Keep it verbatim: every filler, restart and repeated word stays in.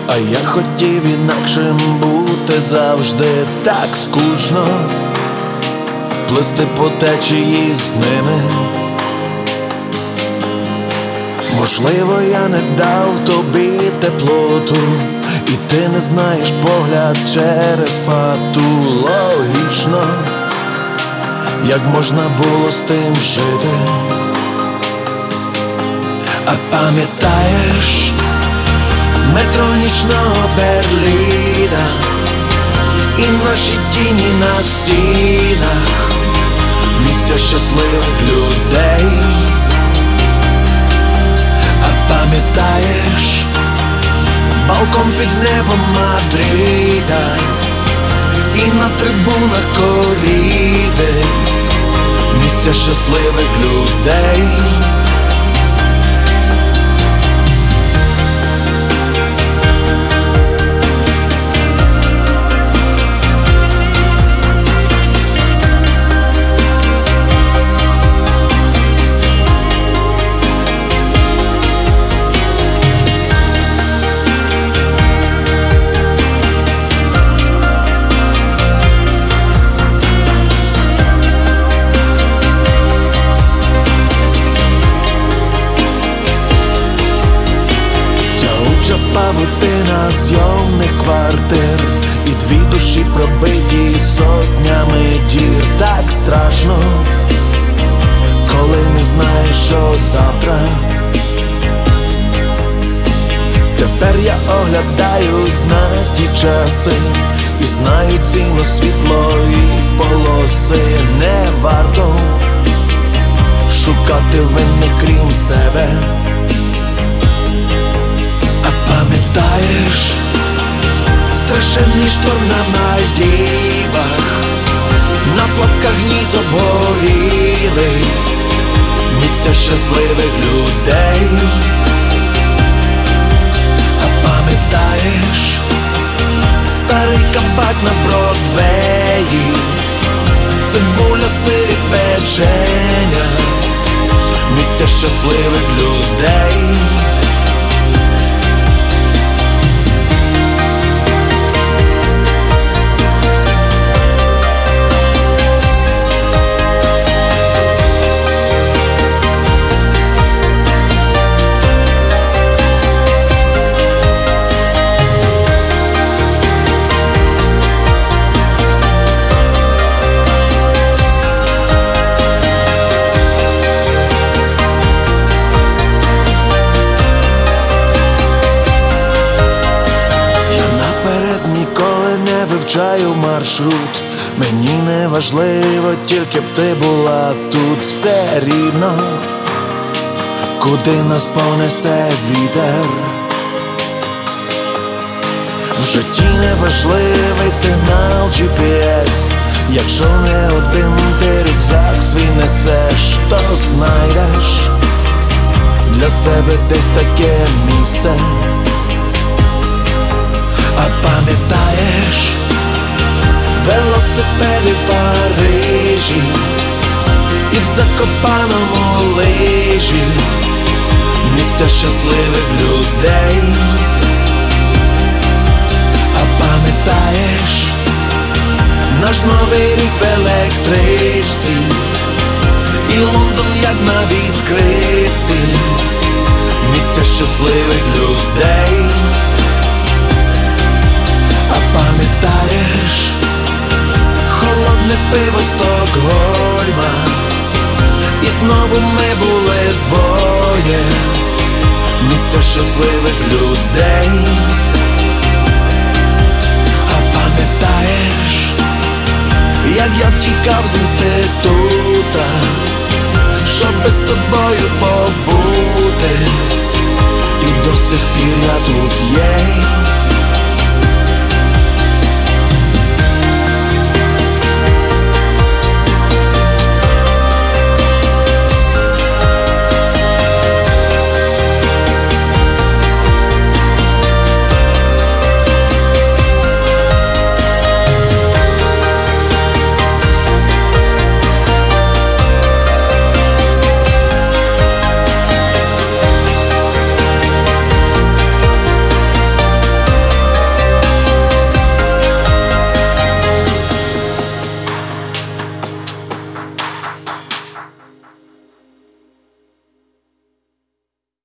А я хотів інакшим бути, завжди так скучно плисти по течії з ними. Можливо, я не дав тобі теплоту, і ти не знаєш погляд через фату. Логічно, як можна було з тим жити. А пам'ятаєш метро нічного Берліна і наші тіні на стінах, місця щасливих людей. А пам'ятаєш балкон під небом Мадрида і на трибунах коріди, місця щасливих людей. Павутина зйомних квартир і дві душі пробиті сотнями дір. Так страшно, коли не знаєш, що завтра. Тепер я оглядаюсь на ті часи і знаю ціну світлої полоси. Не варто шукати винних крім себе. Пам'ятаєш страшенний шторм на Мальдівах, на фотках ніс обгоріли, місця щасливих людей. А пам'ятаєш старий кабак на Бродвеї, цибуля, сир і печеня, місця щасливих людей. Вивчаю маршрут, мені не важливо, тільки б ти була тут. Все рівно, куди нас понесе вітер. В житті не важливий сигнал джі пі ес. Якщо не один ти рюкзак свій несеш, то знайдеш для себе десь таке місце. А пам'ятаєш велосипеди в Парижі і в Закопаному лижі, місця щасливих людей. А пам'ятаєш наш новий рік в електричці і Лондон як на відкритці, місця щасливих людей. А пам'ятаєш холодне пиво Стокгольма, і знову ми були двоє, місця щасливих людей. А пам'ятаєш, як я втікав з інститута, щоб без тобою побути, і до сих пір я тут є.